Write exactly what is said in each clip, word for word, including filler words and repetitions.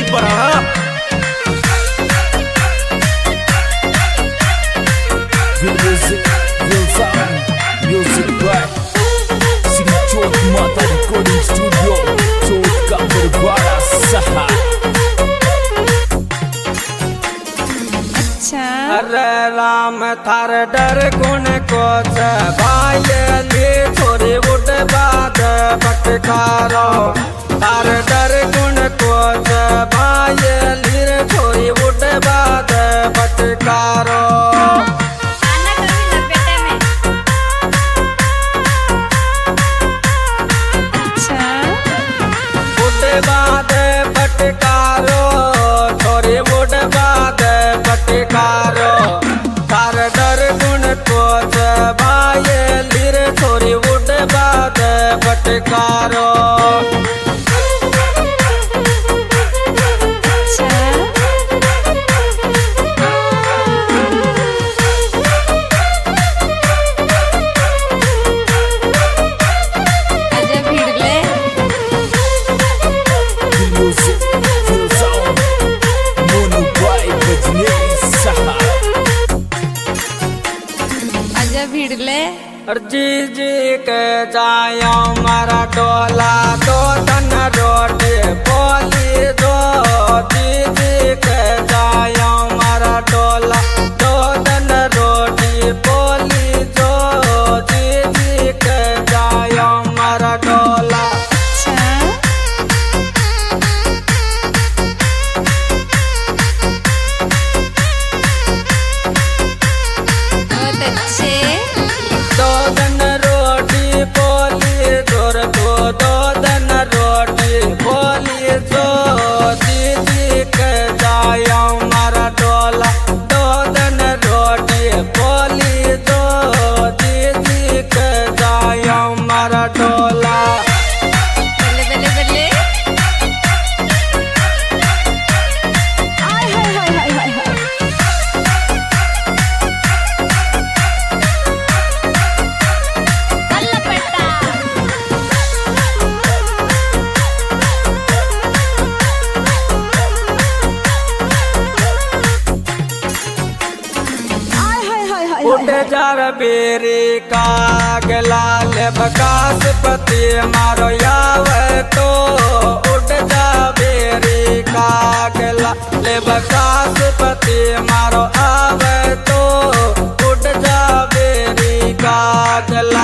पड़ा। Music, sound, music back. Sing चोट माता रिकॉर्डिंग स्टूडियो, चोट का बड़ा सहा। अच्छा अरे राम थार डर गुण को भाई छोरी उठ बात पटकारो। थार डर गुण को भाई छोरी उठ बात पटकारो। पटकारो छोरी उठ बात पटकारो। थार डर गुण को भाई लीर छोरी उठ बात पटकारो। जी जी के जायो मारा डोला दो तन रोटी बोली दो। जी जी के जायो मारा डोला दो तन रोटी बोली दो। जी जी के जायो मारा डोला। दो दिन रोटी बोली जोर दो दो दिन रोटी बोली जो। दीदी के जायो मारा डोला दो दिन रोटी बोली जो। दीदी के जायो मारा डोला। उठ जार बेरी का गलाल बकास पति मारो यावे तो। उठ जा बेरी का गलाल बकास पति मारो आवे तो। उठ जा बेरी का गला।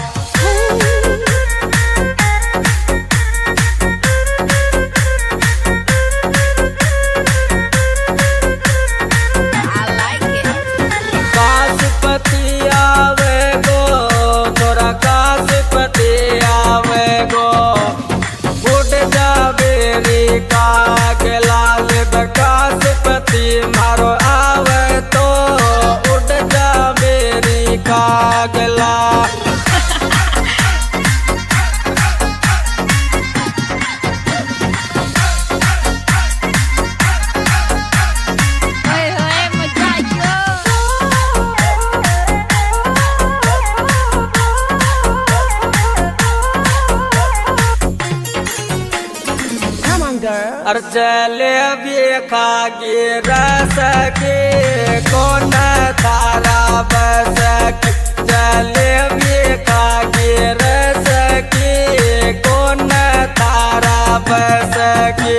मारो आवे तो उठ जा मेरी कागला। जलेबी खागी रस की कौन थारा बस की। जलेबी खागी रस की कौन थारा बस की।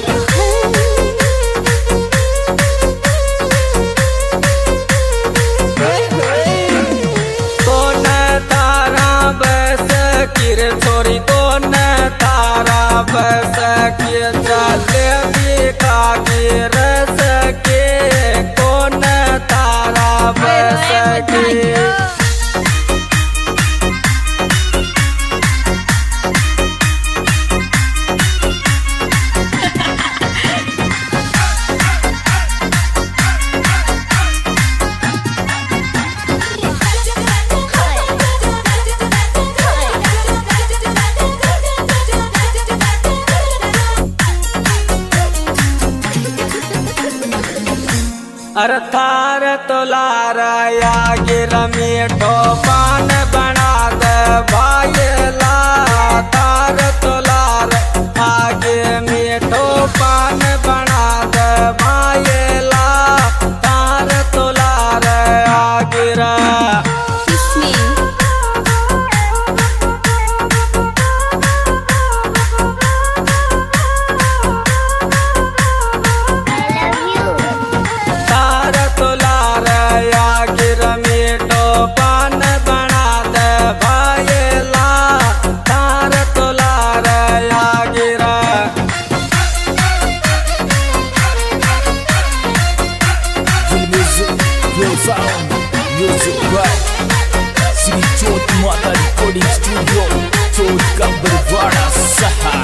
कौन तारा बस की रे छोरी कौन तारा बस की। जलेबी खागी रस के कौन तारा बस की। अरे थार तोलार गिर मीठो पान बना दे भाई ला। थार तोलार आगे मीठो पान बना स्टूडियो चोट का बरवाड़ा सहा।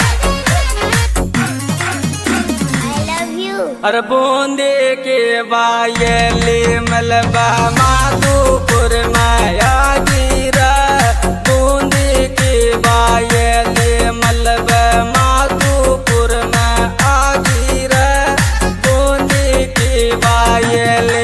अरे बूंदी के बायली मलबा माधोपुर माया गिरा, बूंदी के बायली मलबा माधोपुर में आ गिरा, बूंदी की बायली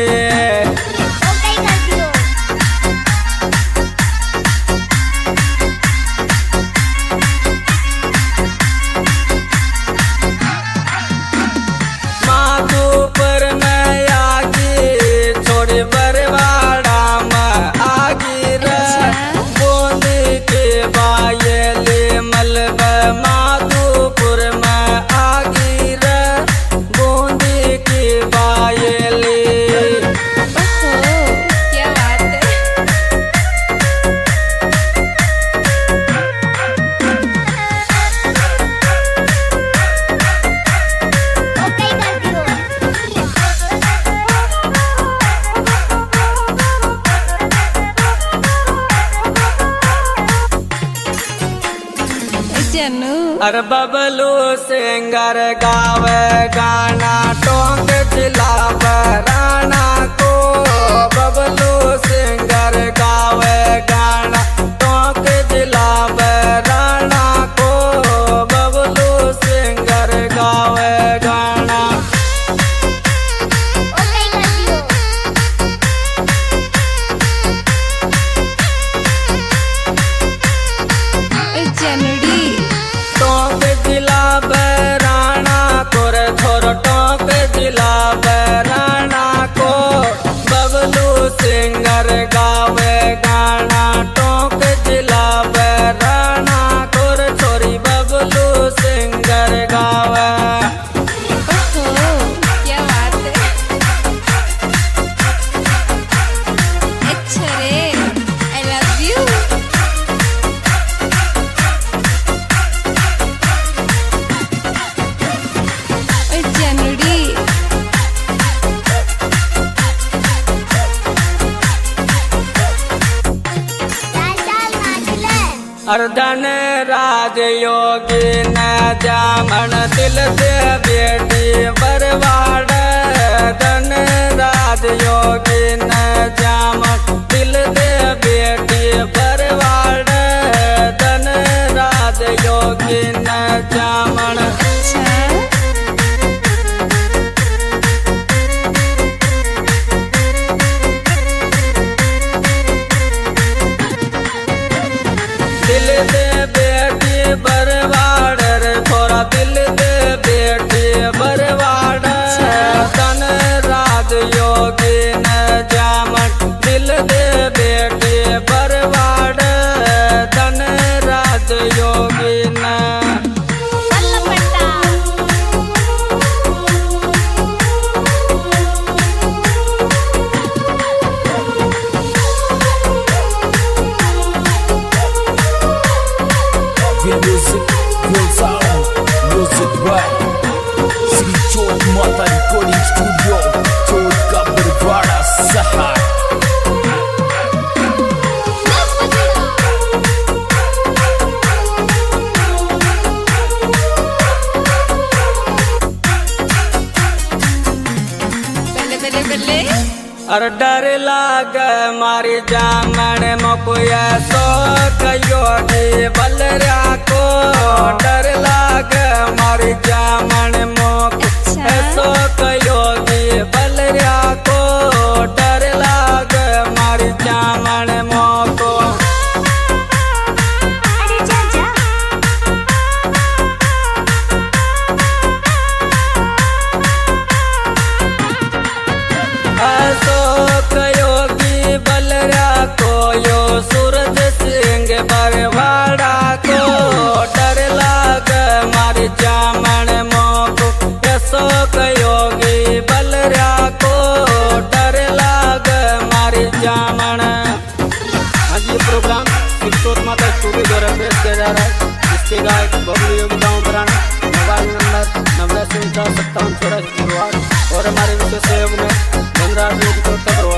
अरे बबलू सिंगर गावे गाना टोंक जिला बराना को, बबलू सिंगर गावे गाना टोंक जिला बराना को, बबलू सिंगर गावे गाना टोंक जिला बराना को, बबलू सिंगर गावे गाना टोंक जिला बराना को, छोरी बबलू सिंगर गावे। क्या बात है, अच्छा रे, आई लव यू। अर्धन राज योगी न जामन दिल दे बेटी बरवाड़, धन राज योगी न जामन दिल दे बेटी बरवाड़, धन राज योगी न जामन दिल दे बेटी बरवाड़ रे, थोड़ा दिल दे बेटी बरवाड़, धन राज योगी न जामन दिल दे बेटी बरवाड़, धन राज योगी न Music, real sound, music right. Shri चोट माता रिकॉर्डिंग स्टूडियो चोट का बरवाड़ा सहा। बल्ले बल्ले बल्ले। अरे डर लाग मारी जामन मकुया सो कयोगी बलरा को, डर लाग मारी जामन मोक सो कयोगी बलरा को, डर लाग मारी जामन मोको। योगी बलरा को यो सूरज सिंह बरवाड़ा को, डर लाग मारी जामन मोको, अशोक योगी बलरा को, डर लाग मारी जामन। आज ये प्रोग्राम चोट माता स्टूडियो द्वारा पेश किया जा रहा है, जिसके गायक बबलू योगी गाँव बराना, मोबाइल नंबर नब्बे सत्तावन चौरासी और हमारे विशेष सहयोग में धनराज योगी